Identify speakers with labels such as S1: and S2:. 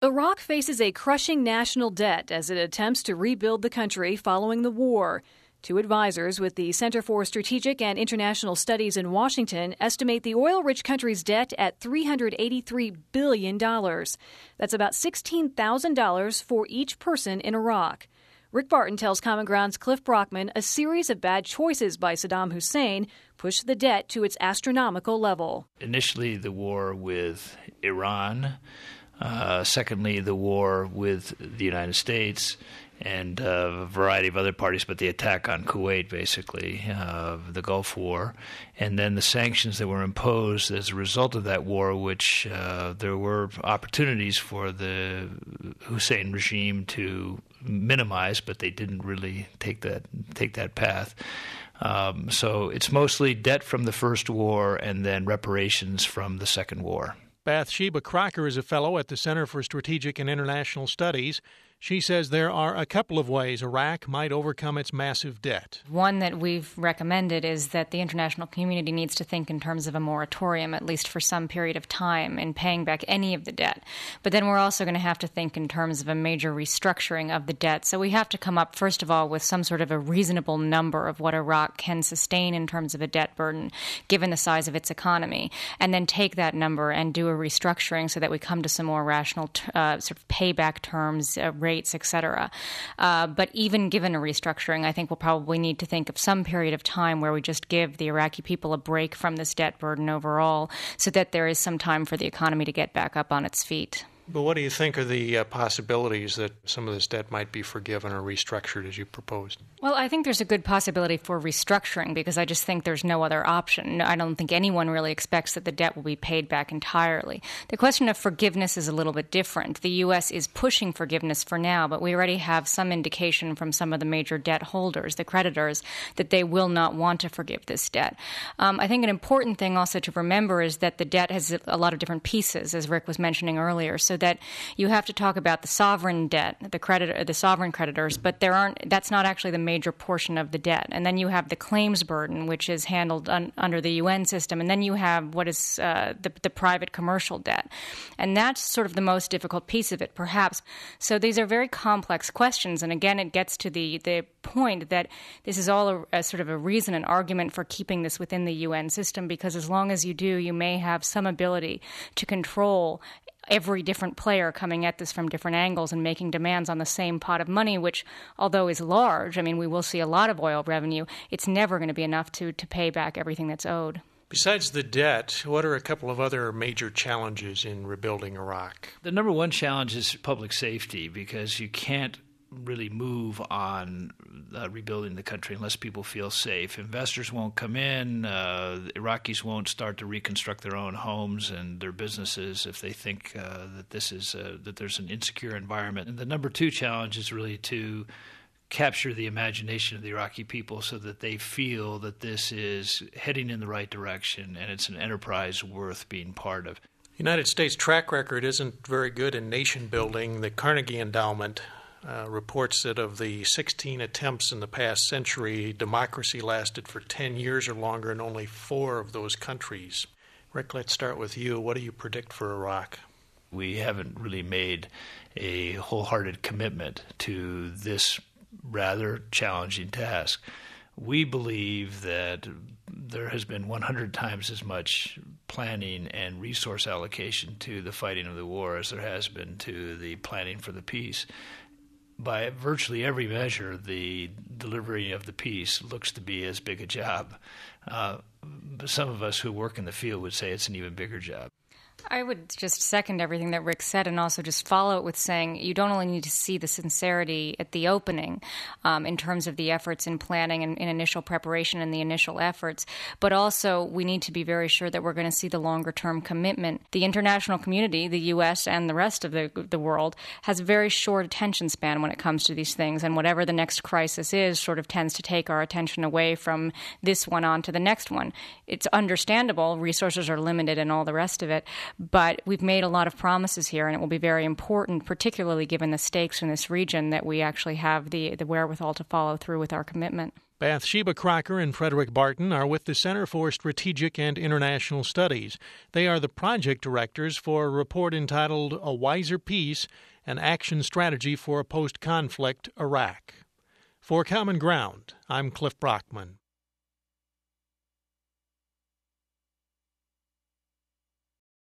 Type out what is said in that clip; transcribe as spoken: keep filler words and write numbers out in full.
S1: Iraq faces a crushing national debt as it attempts to rebuild the country following the war. Two advisors with the Center for Strategic and International Studies in Washington estimate the oil-rich country's debt at three hundred eighty-three billion dollars. That's about sixteen thousand dollars for each person in Iraq. Rick Barton tells Common Ground's Cliff Brockman a series of bad choices by Saddam Hussein pushed the debt to its astronomical level.
S2: Initially, the war with Iran. Uh, secondly, the war with the United States and uh, a variety of other parties, but the attack on Kuwait, basically, uh, the Gulf War, and then the sanctions that were imposed as a result of that war, which uh, there were opportunities for the Hussein regime to minimize, but they didn't really take that take that path. Um, so it's mostly debt from the first war and then reparations from the second war.
S3: Bathsheba Crocker is a fellow at the Center for Strategic and International Studies. She says there are a couple of ways Iraq might overcome its massive debt.
S4: One that we've recommended is that the international community needs to think in terms of a moratorium, at least for some period of time, in paying back any of the debt. But then we're also going to have to think in terms of a major restructuring of the debt. So we have to come up, first of all, with some sort of a reasonable number of what Iraq can sustain in terms of a debt burden, given the size of its economy, and then take that number and do a restructuring so that we come to some more rational uh, sort of payback terms, uh, rates, et cetera. Uh, but even given a restructuring, I think we'll probably need to think of some period of time where we just give the Iraqi people a break from this debt burden overall so that there is some time for the economy to get back up on its feet.
S3: But what do you think are the uh, possibilities that some of this debt might be forgiven or restructured as you proposed?
S4: Well, I think there's a good possibility for restructuring because I just think there's no other option. I don't think anyone really expects that the debt will be paid back entirely. The question of forgiveness is a little bit different. The U S is pushing forgiveness for now, but we already have some indication from some of the major debt holders, the creditors, that they will not want to forgive this debt. Um, I think an important thing also to remember is that the debt has a lot of different pieces, as Rick was mentioning earlier, so that you have to talk about the sovereign debt, the creditor, the sovereign creditors, but there aren't. That's not actually the major portion of the debt. And then you have the claims burden, which is handled un, under the U N system, and then you have what is uh, the, the private commercial debt, and that's sort of the most difficult piece of it, perhaps. So these are very complex questions, and again, it gets to the the point that this is all a, a sort of a reason, an argument for keeping this within the U N system, because as long as you do, you may have some ability to control every different player coming at this from different angles and making demands on the same pot of money, which, although is large, I mean, we will see a lot of oil revenue, it's never going to be enough to, to pay back everything that's owed.
S3: Besides the debt, what are a couple of other major challenges in rebuilding Iraq?
S2: The number one challenge is public safety, because you can't really move on uh, rebuilding the country unless people feel safe. Investors won't come in. Uh, the Iraqis won't start to reconstruct their own homes and their businesses if they think uh, that this is uh, that there's an insecure environment. And the number two challenge is really to capture the imagination of the Iraqi people so that they feel that this is heading in the right direction and it's an enterprise worth being part of.
S3: The United States track record isn't very good in nation building. The Carnegie Endowment Uh, reports that of the sixteen attempts in the past century, democracy lasted for ten years or longer in only four of those countries. Rick, let's start with you. What do you predict for Iraq?
S2: We haven't really made a wholehearted commitment to this rather challenging task. We believe that there has been one hundred times as much planning and resource allocation to the fighting of the war as there has been to the planning for the peace. By virtually every measure, the delivery of the peace looks to be as big a job. Uh, but some of us who work in the field would say it's an even bigger job.
S4: I would just second everything that Rick said and also just follow it with saying you don't only need to see the sincerity at the opening um, in terms of the efforts in planning and in initial preparation and the initial efforts, but also we need to be very sure that we're going to see the longer-term commitment. The international community, the U S and the rest of the, the world, has a very short attention span when it comes to these things, and whatever the next crisis is sort of tends to take our attention away from this one on to the next one. It's understandable. Resources are limited and all the rest of it. But we've made a lot of promises here, and it will be very important, particularly given the stakes in this region, that we actually have the, the wherewithal to follow through with our commitment.
S3: Bathsheba Crocker and Frederick Barton are with the Center for Strategic and International Studies. They are the project directors for a report entitled A Wiser Peace, an Action Strategy for a Post-Conflict Iraq. For Common Ground, I'm Cliff Brockman.